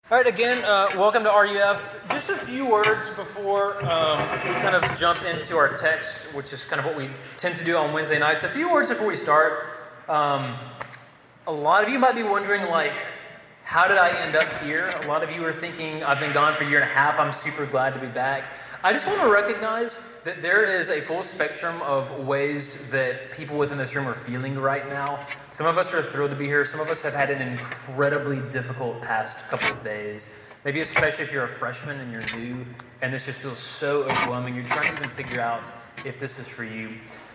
All right, again, welcome to RUF. Just a few words before we kind of jump into our text, which is kind of what we tend to do on Wednesday nights. A few words before we start. A lot of you might be wondering, how did I end up here? A lot of you are thinking, I've been gone for a year and a half. I'm super glad to be back. I just want to recognize that there is a full spectrum of ways that people within this room are feeling right now. Some of us are thrilled to be here. Some of us have had an incredibly difficult past couple of days. Maybe especially if you're a freshman and you're new and this just feels so overwhelming. You're trying to even figure out if this is for you.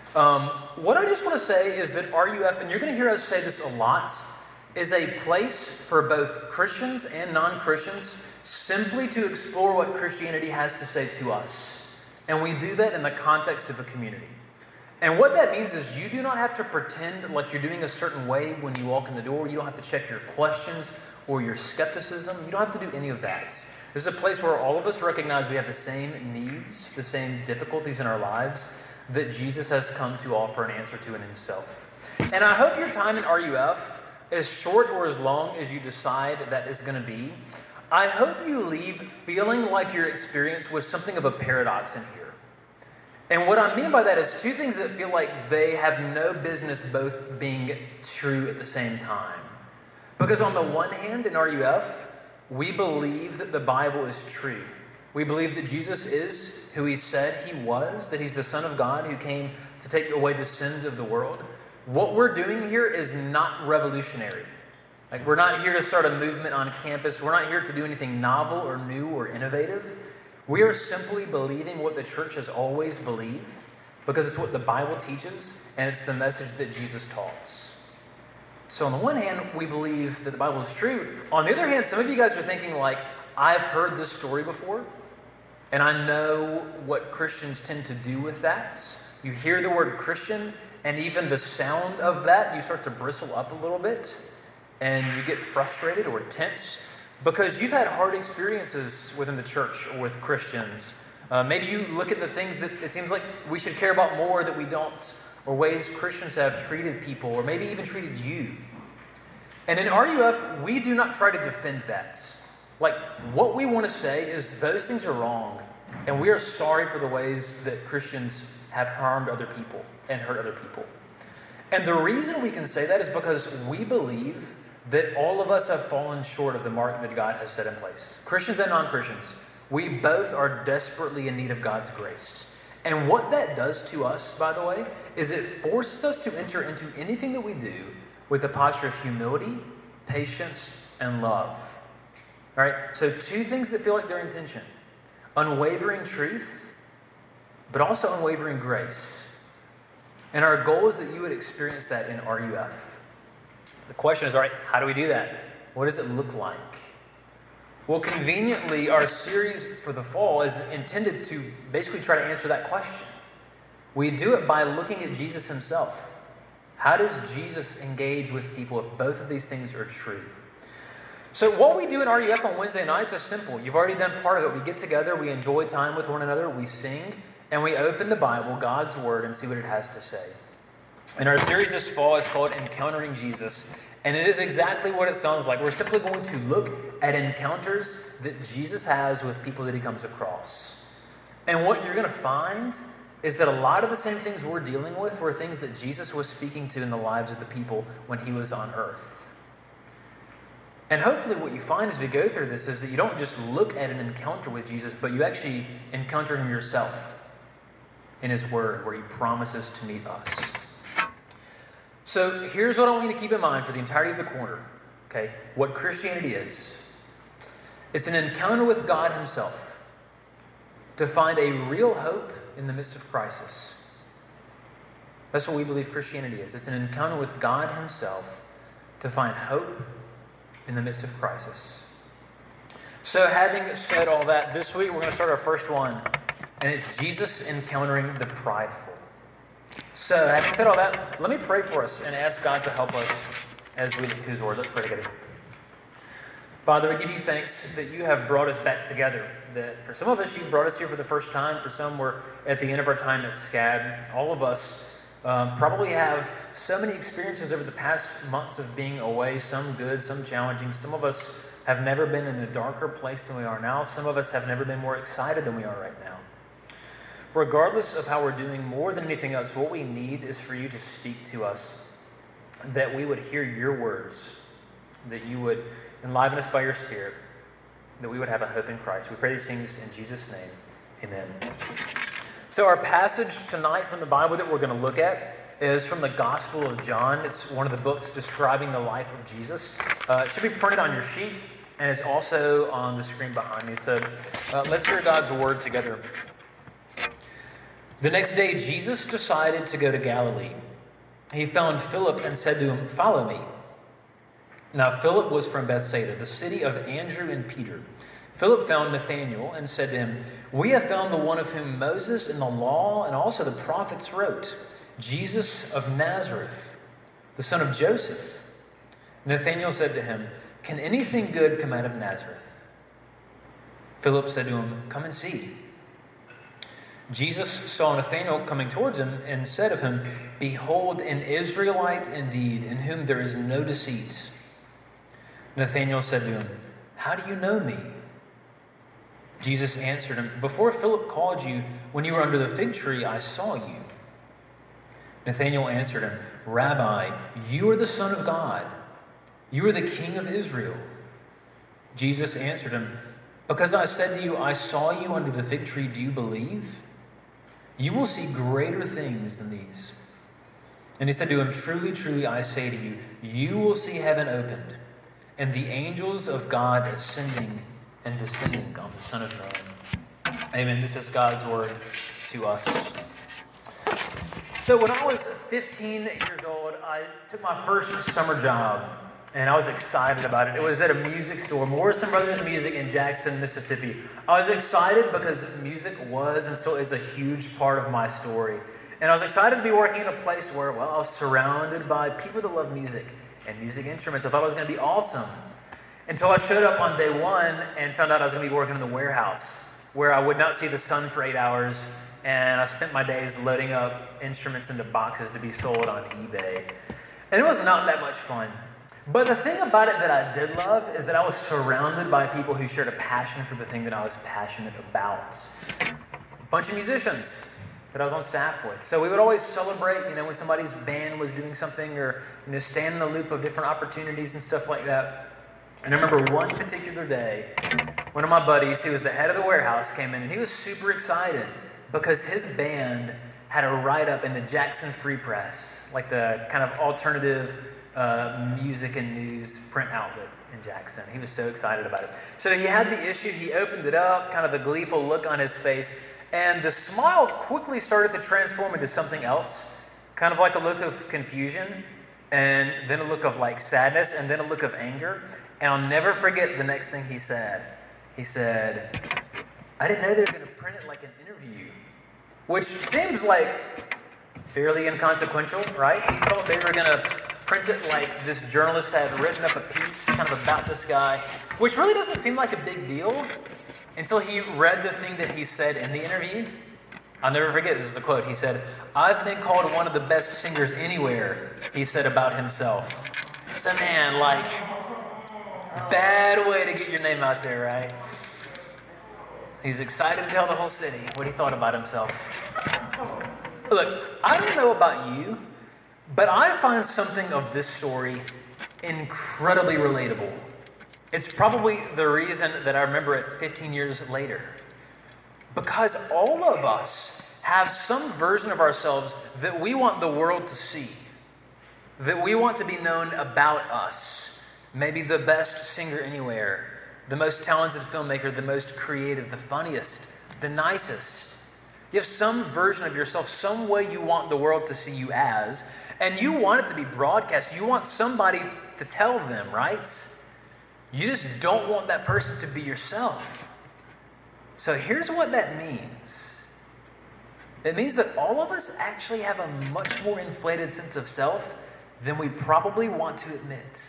What I just want to say is that RUF, and you're going to hear us say this a lot, is a place for both Christians and non-Christians simply to explore what Christianity has to say to us. And we do that in the context of a community. And what that means is you do not have to pretend like you're doing a certain way when you walk in the door. You don't have to check your questions or your skepticism. You don't have to do any of that. This is a place where all of us recognize we have the same needs, the same difficulties in our lives that Jesus has come to offer an answer to in himself. And I hope your time in RUF, as short or as long as you decide that is going to be, I hope you leave feeling like your experience was something of a paradox in here. And what I mean by that is two things that feel like they have no business both being true at the same time. Because on the one hand, in RUF, we believe that the Bible is true. We believe that Jesus is who he said he was, that he's the Son of God who came to take away the sins of the world. What we're doing here is not revolutionary. We're not here to start a movement on campus. We're not here to do anything novel or new or innovative. We are simply believing what the church has always believed because it's what the Bible teaches and it's the message that Jesus taught. So on the one hand, we believe that the Bible is true. On the other hand, some of you guys are thinking I've heard this story before and I know what Christians tend to do with that. You hear the word Christian and even the sound of that, you start to bristle up a little bit. And you get frustrated or tense because you've had hard experiences within the church or with Christians. Maybe you look at the things that it seems like we should care about more that we don't, or ways Christians have treated people, or maybe even treated you. And in RUF, we do not try to defend that. What we want to say is those things are wrong, and we are sorry for the ways that Christians have harmed other people and hurt other people. And the reason we can say that is because we believe that all of us have fallen short of the mark that God has set in place. Christians and non-Christians, we both are desperately in need of God's grace. And what that does to us, by the way, is it forces us to enter into anything that we do with a posture of humility, patience, and love. All right? So two things that feel like they're in tension. Unwavering truth, but also unwavering grace. And our goal is that you would experience that in RUF. The question is, all right, how do we do that? What does it look like? Well, conveniently, our series for the fall is intended to basically try to answer that question. We do it by looking at Jesus himself. How does Jesus engage with people if both of these things are true? So what we do in RUF on Wednesday nights is simple. You've already done part of it. We get together, we enjoy time with one another, we sing, and we open the Bible, God's Word, and see what it has to say. And our series this fall is called Encountering Jesus, and it is exactly what it sounds like. We're simply going to look at encounters that Jesus has with people that he comes across. And what you're going to find is that a lot of the same things we're dealing with were things that Jesus was speaking to in the lives of the people when he was on earth. And hopefully what you find as we go through this is that you don't just look at an encounter with Jesus, but you actually encounter him yourself in his word where he promises to meet us. So here's what I want you to keep in mind for the entirety of the corner, okay? What Christianity is. It's an encounter with God himself to find a real hope in the midst of crisis. That's what we believe Christianity is. It's an encounter with God himself to find hope in the midst of crisis. So having said all that, this week we're going to start our first one, and it's Jesus encountering the prideful. So, having said all that, let me pray for us and ask God to help us as we look to his word. Let's pray together. Father, we give you thanks that you have brought us back together. That for some of us, you've brought us here for the first time. For some, we're at the end of our time at SCAD. All of us probably have so many experiences over the past months of being away, some good, some challenging. Some of us have never been in a darker place than we are now. Some of us have never been more excited than we are right now. Regardless of how we're doing, more than anything else, what we need is for you to speak to us, that we would hear your words, that you would enliven us by your Spirit, that we would have a hope in Christ. We pray these things in Jesus' name. Amen. So our passage tonight from the Bible that we're going to look at is from the Gospel of John. It's one of the books describing the life of Jesus. It should be printed on your sheet, and it's also on the screen behind me. So let's hear God's word together. The next day, Jesus decided to go to Galilee. He found Philip and said to him, "Follow me." Now Philip was from Bethsaida, the city of Andrew and Peter. Philip found Nathanael and said to him, "We have found the one of whom Moses in the law and also the prophets wrote, Jesus of Nazareth, the son of Joseph." Nathanael said to him, "Can anything good come out of Nazareth?" Philip said to him, "Come and see." Jesus saw Nathanael coming towards him and said of him, "Behold, an Israelite indeed, in whom there is no deceit." Nathanael said to him, "How do you know me?" Jesus answered him, "Before Philip called you, when you were under the fig tree, I saw you." Nathanael answered him, "Rabbi, you are the Son of God. You are the King of Israel." Jesus answered him, "Because I said to you, I saw you under the fig tree, do you believe? You will see greater things than these." And he said to him, "Truly, truly, I say to you, you will see heaven opened, and the angels of God ascending and descending on the Son of Man." Amen. This is God's word to us. So when I was 15 years old, I took my first summer job, and I was excited about it. It was at a music store, Morrison Brothers Music in Jackson, Mississippi. I was excited because music was and still is a huge part of my story. And I was excited to be working in a place where, well, I was surrounded by people that love music and music instruments. I thought it was going to be awesome. Until I showed up on day one and found out I was going to be working in the warehouse, where I would not see the sun for 8 hours, and I spent my days loading up instruments into boxes to be sold on eBay. And it was not that much fun. But the thing about it that I did love is that I was surrounded by people who shared a passion for the thing that I was passionate about. A bunch of musicians that I was on staff with. So we would always celebrate, when somebody's band was doing something, or, stay in the loop of different opportunities and stuff like that. And I remember one particular day, one of my buddies, he was the head of the warehouse, came in, and he was super excited because his band had a write-up in the Jackson Free Press, like the kind of alternative music and news print outlet in Jackson. He was so excited about it. So he had the issue, he opened it up, kind of a gleeful look on his face, and the smile quickly started to transform into something else, kind of like a look of confusion, and then a look of like sadness, and then a look of anger. And I'll never forget the next thing he said. He said, "I didn't know they were going to print it like an interview," which seems like fairly inconsequential, right? He thought they were going to print it like this journalist had written up a piece kind of about this guy, which really doesn't seem like a big deal until he read the thing that he said in the interview. I'll never forget, this is a quote. He said, "I've been called one of the best singers anywhere," he said about himself. So man, like, bad way to get your name out there, right? He's excited to tell the whole city what he thought about himself. Look, I don't know about you, but I find something of this story incredibly relatable. It's probably the reason that I remember it 15 years later. Because all of us have some version of ourselves that we want the world to see, that we want to be known about us. Maybe the best singer anywhere, the most talented filmmaker, the most creative, the funniest, the nicest. You have some version of yourself, some way you want the world to see you as, and you want it to be broadcast. You want somebody to tell them, right? You just don't want that person to be yourself. So here's what that means. It means that all of us actually have a much more inflated sense of self than we probably want to admit.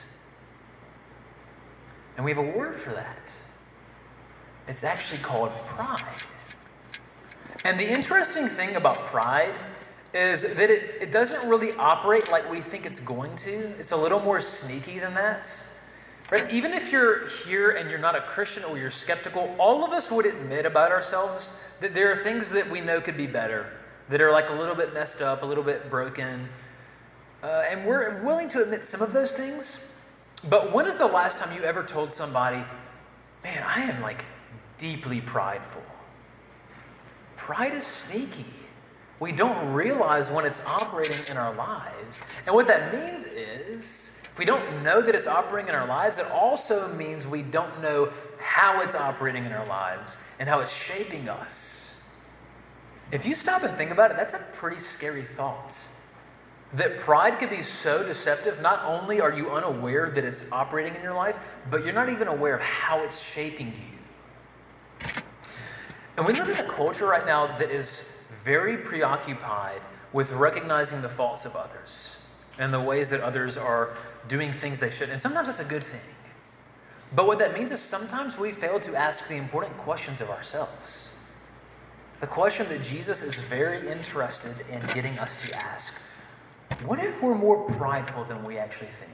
And we have a word for that. It's actually called pride. And the interesting thing about pride is that it doesn't really operate like we think it's going to. It's a little more sneaky than that. Right? Even if you're here and you're not a Christian or you're skeptical, all of us would admit about ourselves that there are things that we know could be better, that are like a little bit messed up, a little bit broken. And we're willing to admit some of those things. But when is the last time you ever told somebody, man, I am like deeply prideful? Pride is sneaky. We don't realize when it's operating in our lives. And what that means is, if we don't know that it's operating in our lives, it also means we don't know how it's operating in our lives and how it's shaping us. If you stop and think about it, that's a pretty scary thought. That pride could be so deceptive. Not only are you unaware that it's operating in your life, but you're not even aware of how it's shaping you. And we live in a culture right now that is very preoccupied with recognizing the faults of others and the ways that others are doing things they shouldn't. And sometimes that's a good thing. But what that means is sometimes we fail to ask the important questions of ourselves. The question that Jesus is very interested in getting us to ask: what if we're more prideful than we actually think?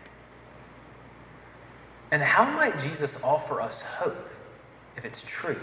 And how might Jesus offer us hope if it's true?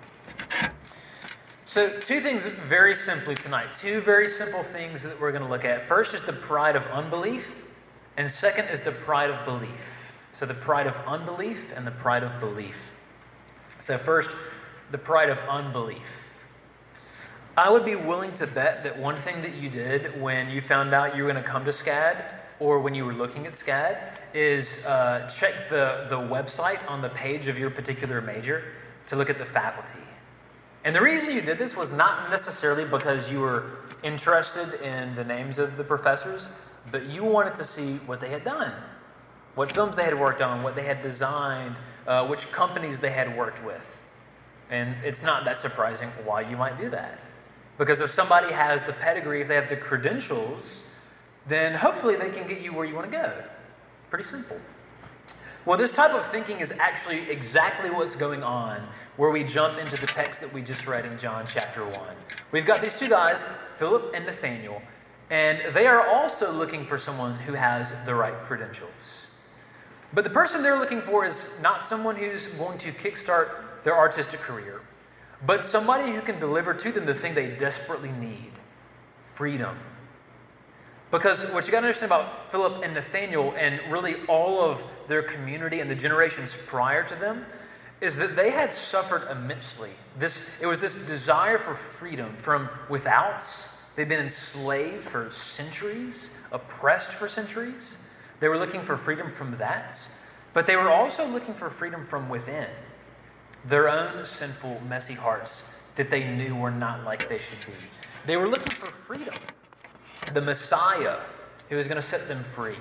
So 2 things very simply tonight. 2 very simple things that we're going to look at. First is the pride of unbelief, and second is the pride of belief. So the pride of unbelief and the pride of belief. So first, the pride of unbelief. I would be willing to bet that one thing that you did when you found out you were going to come to SCAD, or when you were looking at SCAD, is check the website on the page of your particular major to look at the faculty. And the reason you did this was not necessarily because you were interested in the names of the professors, but you wanted to see what they had done, what films they had worked on, what they had designed, which companies they had worked with. And it's not that surprising why you might do that. Because if somebody has the pedigree, if they have the credentials, then hopefully they can get you where you want to go. Pretty simple. Well, this type of thinking is actually exactly what's going on where we jump into the text that we just read in John chapter 1. We've got these 2 guys, Philip and Nathaniel, and they are also looking for someone who has the right credentials. But the person they're looking for is not someone who's going to kickstart their artistic career, but somebody who can deliver to them the thing they desperately need: freedom. Because what you got to understand about Philip and Nathaniel, and really all of their community and the generations prior to them, is that they had suffered immensely. It was this desire for freedom from without. They'd been enslaved for centuries, oppressed for centuries. They were looking for freedom from that. But they were also looking for freedom from within. Their own sinful, messy hearts that they knew were not like they should be. They were looking for freedom. The Messiah who was going to set them free.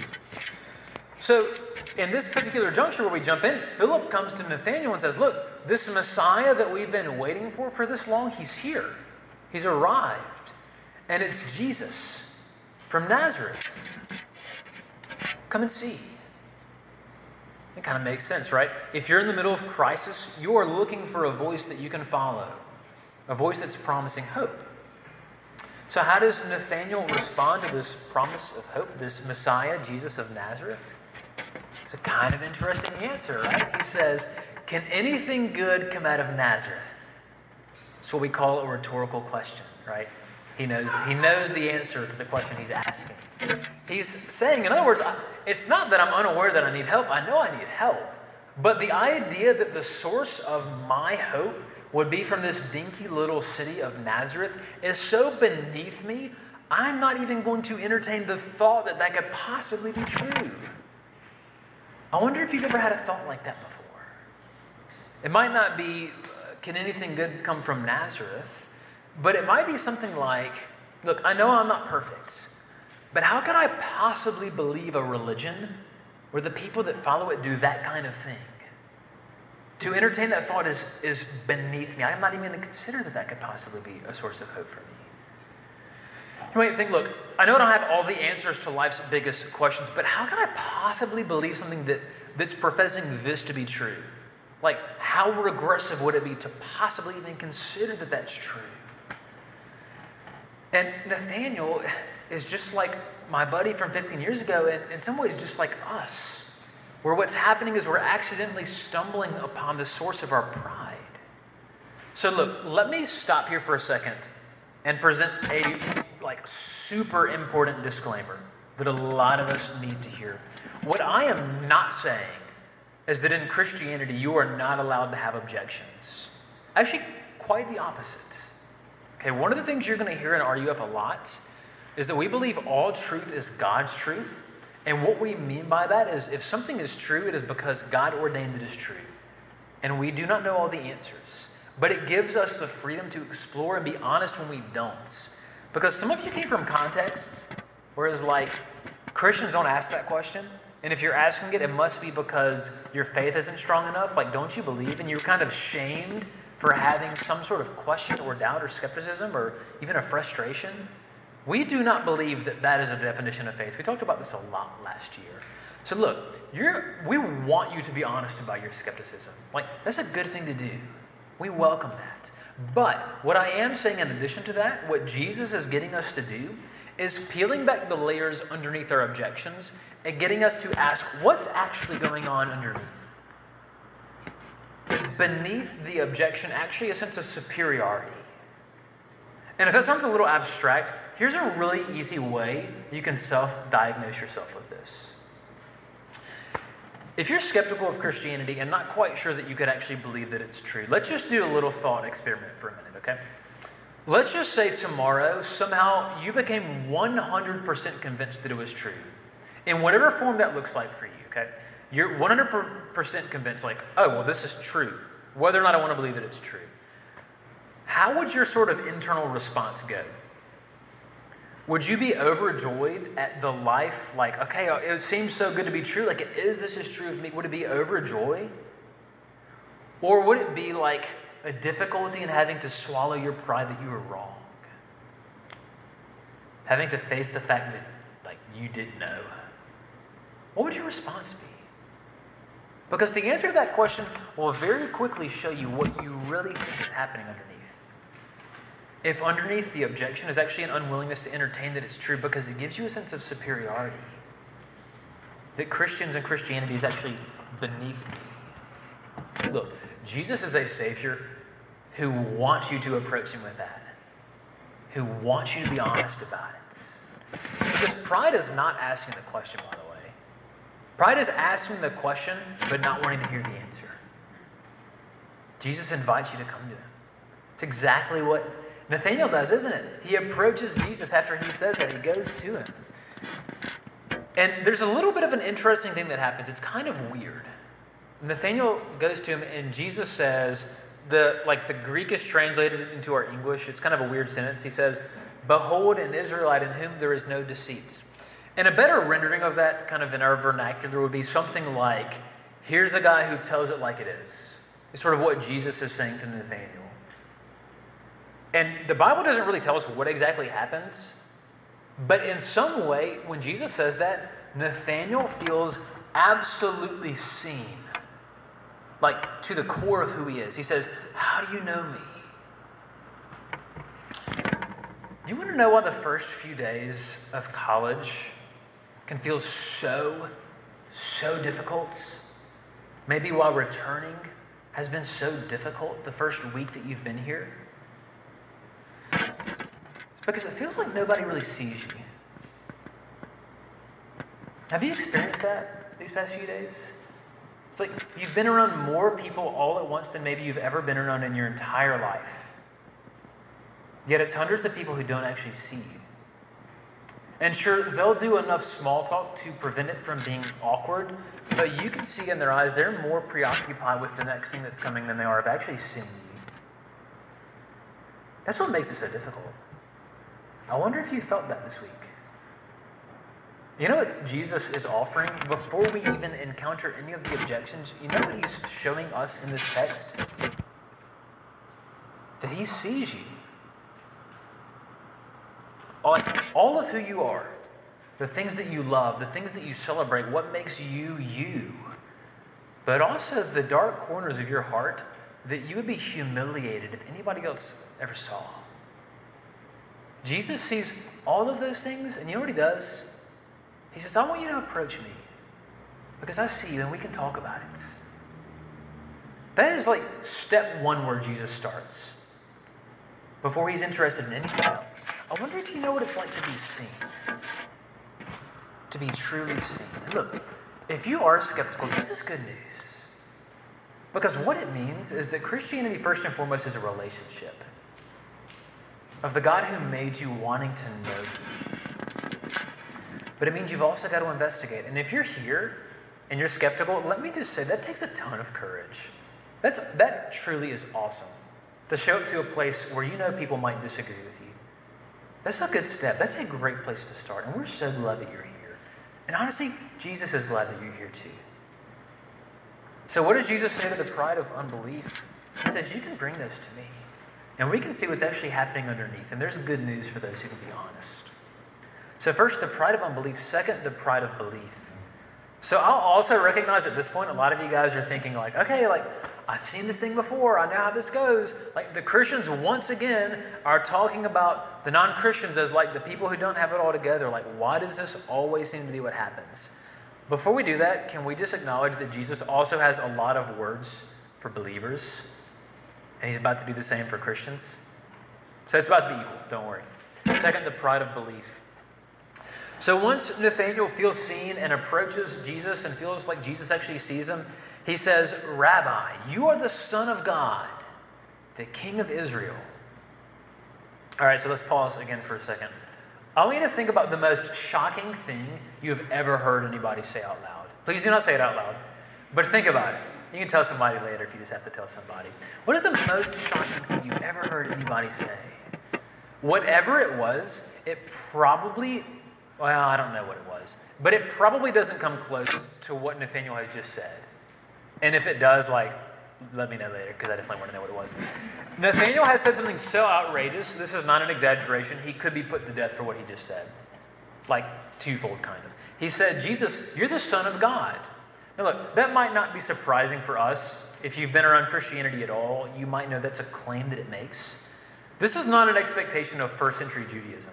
So in this particular juncture where we jump in, Philip comes to Nathaniel and says, look, this Messiah that we've been waiting for this long, he's here. He's arrived. And it's Jesus from Nazareth. Come and see. It kind of makes sense, right? If you're in the middle of crisis, you are looking for a voice that you can follow. A voice that's promising hope. So how does Nathaniel respond to this promise of hope, this Messiah, Jesus of Nazareth? It's a kind of interesting answer, right? He says, can anything good come out of Nazareth? It's what we call a rhetorical question, right? He knows the answer to the question he's asking. He's saying, in other words, it's not that I'm unaware that I need help. I know I need help. But the idea that the source of my hope would be from this dinky little city of Nazareth is so beneath me, I'm not even going to entertain the thought that that could possibly be true. I wonder if you've ever had a thought like that before. It might not be, can anything good come from Nazareth? But it might be something like, look, I know I'm not perfect, but how can I possibly believe a religion where the people that follow it do that kind of thing? To entertain that thought is beneath me. I'm not even going to consider that could possibly be a source of hope for me. You might think, look, I know I don't have all the answers to life's biggest questions, but how can I possibly believe something that's professing this to be true? Like, how regressive would it be to possibly even consider that that's true? And Nathaniel is just like my buddy from 15 years ago, and in some ways just like us. where what's happening is we're accidentally stumbling upon the source of our pride. So look, let me stop here for a second and present a super important disclaimer that a lot of us need to hear. What I am not saying is that in Christianity you are not allowed to have objections. Actually, quite the opposite. Okay, one of the things you're going to hear in RUF a lot is that we believe all truth is God's truth. And what we mean by that is if something is true, it is because God ordained it as true. And we do not know all the answers. But it gives us the freedom to explore and be honest when we don't. Because some of you came from contexts where it's like Christians don't ask that question. And if you're asking it, it must be because your faith isn't strong enough. Like, don't you believe? And you're kind of shamed for having some sort of question or doubt or skepticism or even a frustration. We do not believe that that is a definition of faith. We talked about this a lot last year. So look, we want you to be honest about your skepticism. Like, that's a good thing to do. We welcome that. But what I am saying in addition to that, what Jesus is getting us to do is peeling back the layers underneath our objections and getting us to ask what's actually going on underneath. Is beneath the objection actually a sense of superiority? And if that sounds a little abstract, here's a really easy way you can self-diagnose yourself with this. If you're skeptical of Christianity and not quite sure that you could actually believe that it's true, let's just do a little thought experiment for a minute, okay? Let's just say tomorrow, somehow, you became 100% convinced that it was true. In whatever form that looks like for you, okay? You're 100% convinced, like, oh, well, this is true, whether or not I want to believe that it's true. How would your sort of internal response go? Would you be overjoyed at the life, like, okay, it seems so good to be true, like this is true of me? Would it be overjoy? Or would it be like a difficulty in having to swallow your pride that you were wrong? Having to face the fact that, like, you didn't know? What would your response be? Because the answer to that question will very quickly show you what you really think is happening underneath. If underneath the objection is actually an unwillingness to entertain that it's true because it gives you a sense of superiority. That Christians and Christianity is actually beneath me. Look, Jesus is a Savior who wants you to approach Him with that. Who wants you to be honest about it. Because pride is not asking the question, by the way. Pride is asking the question, but not wanting to hear the answer. Jesus invites you to come to Him. It's exactly what Nathanael does, isn't it? He approaches Jesus after he says that. He goes to him. And there's a little bit of an interesting thing that happens. It's kind of weird. Nathanael goes to him and Jesus says, the Greek is translated into our English. It's kind of a weird sentence. He says, "Behold an Israelite in whom there is no deceit." And a better rendering of that kind of in our vernacular would be something like, here's a guy who tells it like it is. It's sort of what Jesus is saying to Nathanael. And the Bible doesn't really tell us what exactly happens, but in some way, when Jesus says that, Nathanael feels absolutely seen, like to the core of who he is. He says, "How do you know me?" Do you want to know why the first few days of college can feel so difficult? Maybe while returning has been so difficult the first week that you've been here? Because it feels like nobody really sees you. Have you experienced that these past few days? It's like you've been around more people all at once than maybe you've ever been around in your entire life. Yet it's hundreds of people who don't actually see you. And sure, they'll do enough small talk to prevent it from being awkward, but you can see in their eyes they're more preoccupied with the next thing that's coming than they are of actually seeing you. That's what makes it so difficult. I wonder if you felt that this week. You know what Jesus is offering before we even encounter any of the objections? You know what He's showing us in this text? That He sees you. All of who you are, the things that you love, the things that you celebrate, what makes you you. But also the dark corners of your heart that you would be humiliated if anybody else ever saw. Jesus sees all of those things, and you know what He does? He says, "I want you to approach me. Because I see you and we can talk about it. That is like step one where Jesus starts. Before he's interested in anything else. I wonder if you know what it's like to be seen. To be truly seen. And look, if you are skeptical, this is good news. Because what it means is that Christianity, first and foremost, is a relationship of the God who made you wanting to know you. But it means you've also got to investigate. And if you're here and you're skeptical, let me just say that takes a ton of courage. That truly is awesome. To show up to a place where you know people might disagree with you. That's a good step. That's a great place to start. And we're so glad that you're here. And honestly, Jesus is glad that you're here too. So what does Jesus say to the pride of unbelief? He says, you can bring those to me. And we can see what's actually happening underneath. And there's good news for those who can be honest. So first, the pride of unbelief. Second, the pride of belief. So I'll also recognize at this point, a lot of you guys are thinking like, okay, like, I've seen this thing before. I know how this goes. Like the Christians, once again, are talking about the non-Christians as like the people who don't have it all together. Like, why does this always seem to be what happens? Before we do that, can we just acknowledge that Jesus also has a lot of words for believers? And he's about to do the same for Christians. So it's about to be equal. Don't worry. Second, the pride of belief. So once Nathanael feels seen and approaches Jesus and feels like Jesus actually sees him, he says, Rabbi, you are the Son of God, the King of Israel. All right, so let's pause again for a second. I want you to think about the most shocking thing you have ever heard anybody say out loud. Please do not say it out loud, but think about it. You can tell somebody later if you just have to tell somebody. What is the most shocking thing you've ever heard anybody say? Whatever it was, it probably, well, I don't know what it was, but it probably doesn't come close to what Nathanael has just said. And if it does, like, let me know later, because I definitely want to know what it was. Nathanael has said something so outrageous, this is not an exaggeration, he could be put to death for what he just said. Like, twofold kind of. He said, Jesus, you're the Son of God. Now look, that might not be surprising for us. If you've been around Christianity at all, you might know that's a claim that it makes. This is not an expectation of first century Judaism.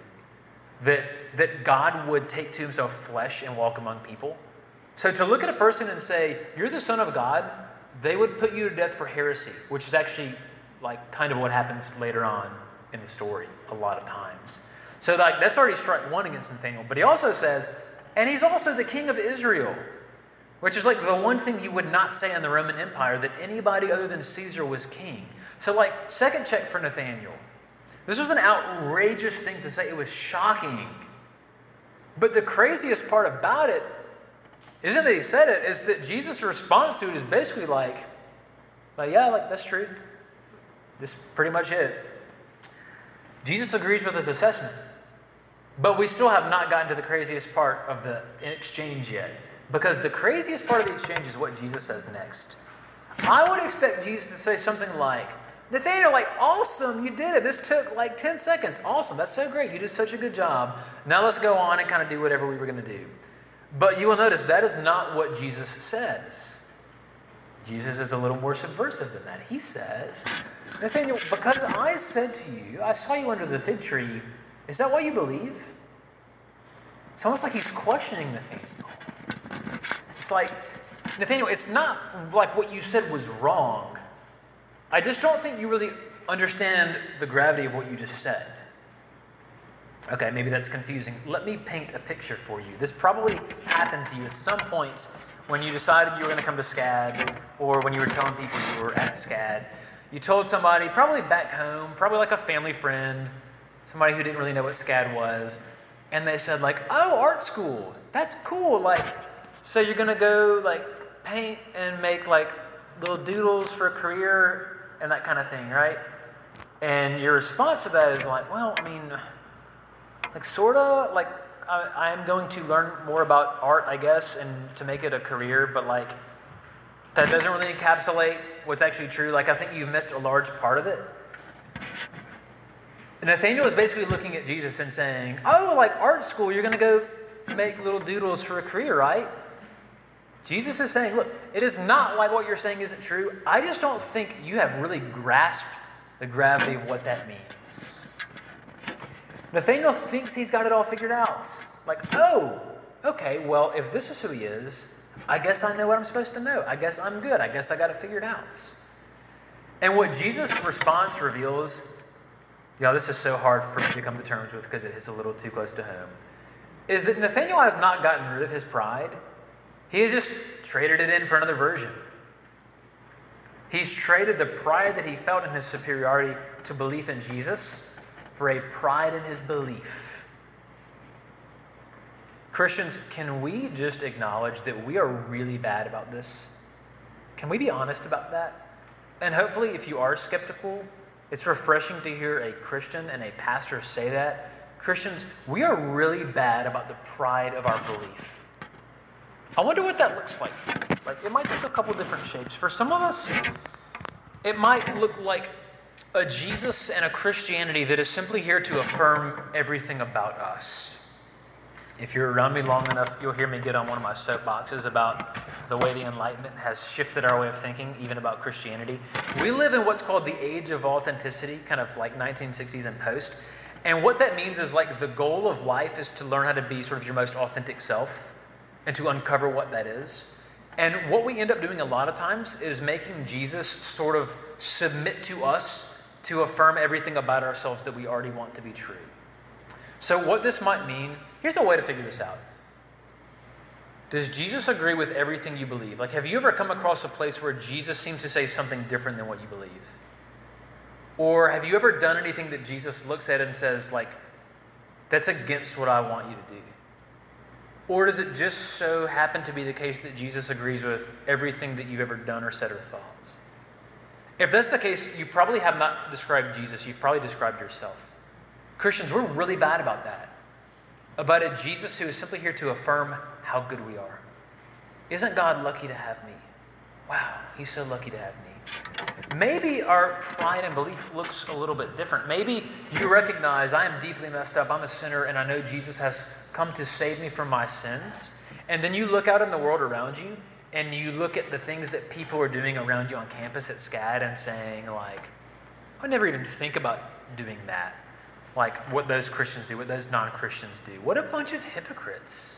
That God would take to himself flesh and walk among people. So to look at a person and say, you're the Son of God, they would put you to death for heresy, which is actually like kind of what happens later on in the story a lot of times. So like that's already strike one against Nathanael. But he also says, and he's also the King of Israel, which is like the one thing you would not say in the Roman Empire, that anybody other than Caesar was king. So like, second check for Nathanael. This was an outrageous thing to say. It was shocking. But the craziest part about it isn't that he said it, it's that Jesus' response to it is basically like, yeah, like that's true. This is pretty much it. Jesus agrees with his assessment. But we still have not gotten to the craziest part of the exchange yet. Because the craziest part of the exchange is what Jesus says next. I would expect Jesus to say something like, Nathanael, like, awesome, you did it. This took like 10 seconds. Awesome, that's so great. You did such a good job. Now let's go on and kind of do whatever we were going to do. But you will notice that is not what Jesus says. Jesus is a little more subversive than that. He says, Nathanael, because I said to you, I saw you under the fig tree, is that why you believe? It's almost like he's questioning Nathanael. It's like, Nathanael, it's not like what you said was wrong. I just don't think you really understand the gravity of what you just said. Okay, maybe that's confusing. Let me paint a picture for you. This probably happened to you at some point when you decided you were going to come to SCAD, or when you were telling people you were at SCAD. You told somebody, probably back home, probably like a family friend, somebody who didn't really know what SCAD was, and they said like, oh, art school, that's cool. Like, so you're going to go like paint and make like little doodles for a career and that kind of thing, right? And your response to that is like, well, I mean, like sort of, like I'm going to learn more about art, I guess, and to make it a career, but like that doesn't really encapsulate what's actually true. Like I think you've missed a large part of it. And Nathanael is basically looking at Jesus and saying, oh, like art school, you're going to go make little doodles for a career, right? Jesus is saying, look, it is not like what you're saying isn't true. I just don't think you have really grasped the gravity of what that means. Nathanael thinks he's got it all figured out. Like, oh, okay, well, if this is who he is, I guess I know what I'm supposed to know. I guess I'm good. I guess I got it figured out. And what Jesus' response reveals, this is so hard for me to come to terms with because it hits a little too close to home, is that Nathanael has not gotten rid of his pride. He has just traded it in for another version. He's traded the pride that he felt in his superiority to belief in Jesus for a pride in his belief. Christians, can we just acknowledge that we are really bad about this? Can we be honest about that? And hopefully, if you are skeptical, it's refreshing to hear a Christian and a pastor say that. Christians, we are really bad about the pride of our belief. I wonder what that looks like. It might take a couple different shapes. For some of us, it might look like a Jesus and a Christianity that is simply here to affirm everything about us. If you're around me long enough, you'll hear me get on one of my soapboxes about the way the Enlightenment has shifted our way of thinking, even about Christianity. We live in what's called the age of authenticity, kind of like 1960s and post. And what that means is the goal of life is to learn how to be sort of your most authentic self and to uncover what that is. And what we end up doing a lot of times is making Jesus sort of submit to us to affirm everything about ourselves that we already want to be true. So what this might mean, here's a way to figure this out. Does Jesus agree with everything you believe? Have you ever come across a place where Jesus seems to say something different than what you believe? Or have you ever done anything that Jesus looks at and says, that's against what I want you to do? Or does it just so happen to be the case that Jesus agrees with everything that you've ever done or said or thought? If that's the case, you probably have not described Jesus. You've probably described yourself. Christians, we're really bad about that. About a Jesus who is simply here to affirm how good we are. Isn't God lucky to have me? Wow, he's so lucky to have me. Maybe our pride and belief looks a little bit different. Maybe you recognize I am deeply messed up, I'm a sinner, and I know Jesus has come to save me from my sins. And then you look out in the world around you, and you look at the things that people are doing around you on campus at SCAD and saying, I never even think about doing that. What those Christians do, what those non-Christians do. What a bunch of hypocrites.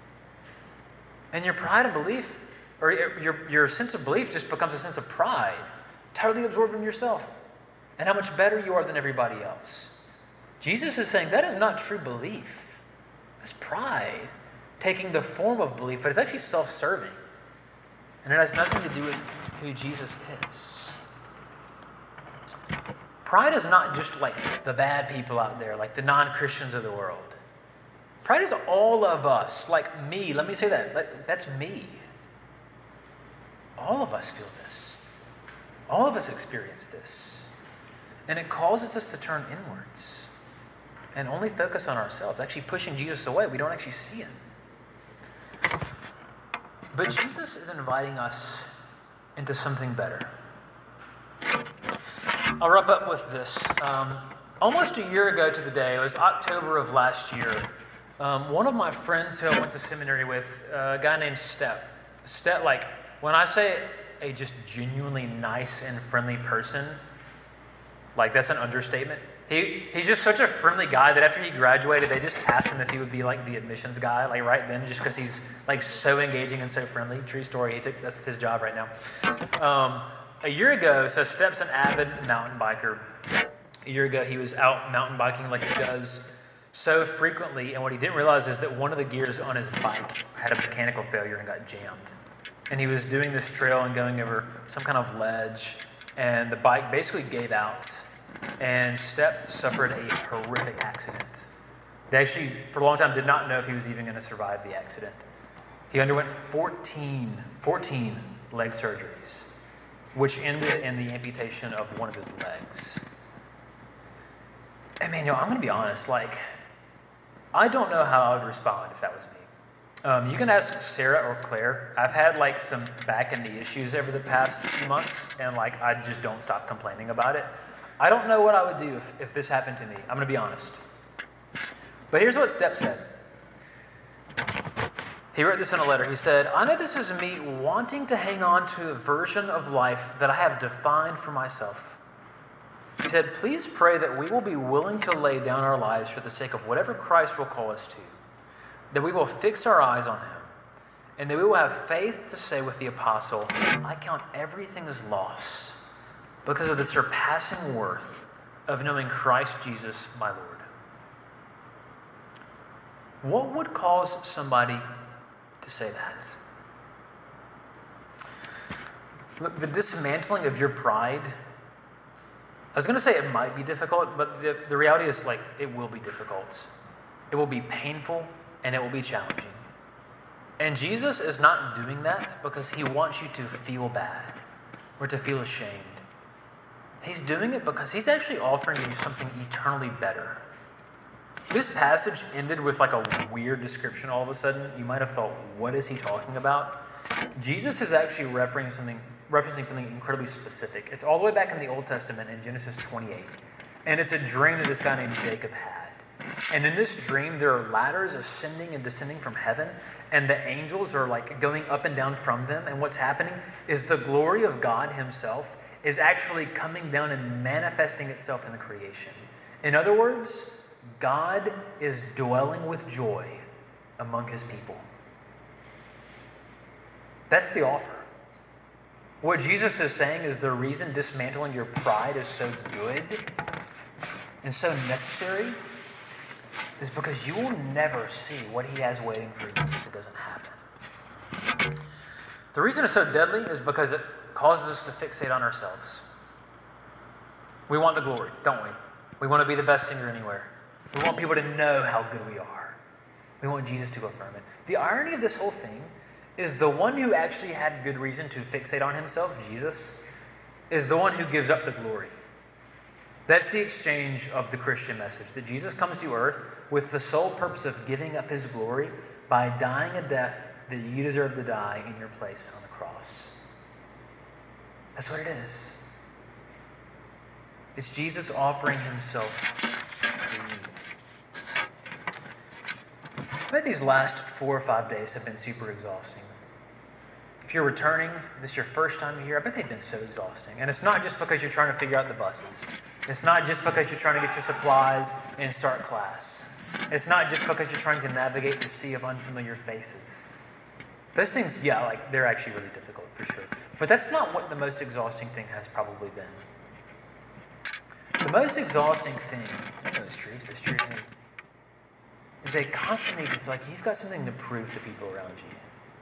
And your pride and belief, or your sense of belief just becomes a sense of pride, totally absorbed in yourself, and how much better you are than everybody else. Jesus is saying that is not true belief. That's pride, taking the form of belief, but it's actually self-serving. And it has nothing to do with who Jesus is. Pride is not just the bad people out there, the non-Christians of the world. Pride is all of us, me. Let me say that. That's me. All of us feel this. All of us experience this. And it causes us to turn inwards and only focus on ourselves, actually pushing Jesus away. We don't actually see him. But Jesus is inviting us into something better. I'll wrap up with this. Almost a year ago to the day, it was October of last year, one of my friends who I went to seminary with, a guy named Step. Step, when I say a just genuinely nice and friendly person, that's an understatement. He's just such a friendly guy that after he graduated, they just asked him if he would be the admissions guy, right then, just because he's so engaging and so friendly. True story. That's his job right now. A year ago, so Step's an avid mountain biker. A year ago, he was out mountain biking like he does so frequently, and what he didn't realize is that one of the gears on his bike had a mechanical failure and got jammed. And he was doing this trail and going over some kind of ledge, and the bike basically gave out, and Step suffered a horrific accident. They actually, for a long time, did not know if he was even going to survive the accident. He underwent 14 leg surgeries, which ended in the amputation of one of his legs. And man, I'm going to be honest, I don't know how I would respond if that was me. You can ask Sarah or Claire. I've had some back and knee issues over the past few months, and I just don't stop complaining about it. I don't know what I would do if this happened to me. I'm going to be honest. But here's what Step said. He wrote this in a letter. He said, I know this is me wanting to hang on to a version of life that I have defined for myself. He said, please pray that we will be willing to lay down our lives for the sake of whatever Christ will call us to, that we will fix our eyes on him, and that we will have faith to say with the apostle, I count everything as loss because of the surpassing worth of knowing Christ Jesus my Lord. What would cause somebody to say that? Look, the dismantling of your pride, I was going to say it might be difficult, but the reality is it will be difficult. It will be painful and it will be challenging. And Jesus is not doing that because he wants you to feel bad or to feel ashamed. He's doing it because he's actually offering you something eternally better. This passage ended with a weird description all of a sudden. You might have thought, what is he talking about? Jesus is actually referencing something incredibly specific. It's all the way back in the Old Testament in Genesis 28. And it's a dream that this guy named Jacob had. And in this dream, there are ladders ascending and descending from heaven, and the angels are going up and down from them. And what's happening is the glory of God himself is actually coming down and manifesting itself in the creation. In other words, God is dwelling with joy among his people. That's the offer. What Jesus is saying is the reason dismantling your pride is so good and so necessary is because you will never see what he has waiting for you if it doesn't happen. The reason it's so deadly is because it causes us to fixate on ourselves. We want the glory, don't we? We want to be the best singer anywhere. We want people to know how good we are. We want Jesus to affirm it. The irony of this whole thing is the one who actually had good reason to fixate on himself, Jesus, is the one who gives up the glory. That's the exchange of the Christian message, that Jesus comes to earth with the sole purpose of giving up his glory by dying a death that you deserve to die in your place on the cross. That's what it is. It's Jesus offering himself to you. I bet these last 4 or 5 days have been super exhausting. If you're returning, this is your first time here, I bet they've been so exhausting. And it's not just because you're trying to figure out the buses. It's not just because you're trying to get your supplies and start class. It's not just because you're trying to navigate the sea of unfamiliar faces. Those things, they're actually really difficult for sure. But that's not what the most exhausting thing has probably been. The most exhausting thing in those streets is they constantly feel like you've got something to prove to people around you.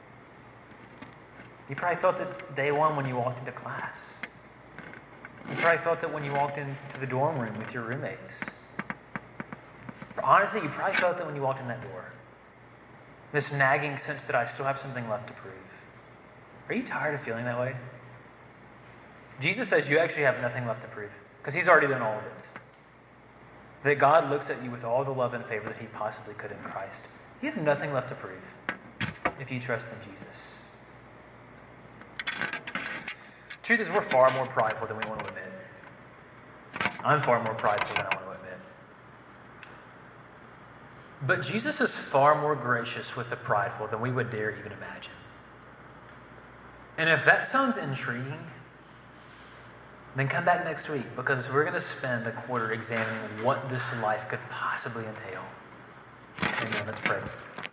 You probably felt it day one when you walked into class. You probably felt it when you walked into the dorm room with your roommates. Honestly, you probably felt it when you walked in that door. This nagging sense that I still have something left to prove. Are you tired of feeling that way? Jesus says you actually have nothing left to prove because he's already done all of it. That God looks at you with all the love and favor that he possibly could in Christ. You have nothing left to prove if you trust in Jesus. Truth is, we're far more prideful than we want to admit. I'm far more prideful than I want to admit. But Jesus is far more gracious with the prideful than we would dare even imagine. And if that sounds intriguing, then come back next week because we're going to spend a quarter examining what this life could possibly entail. Amen. Let's pray.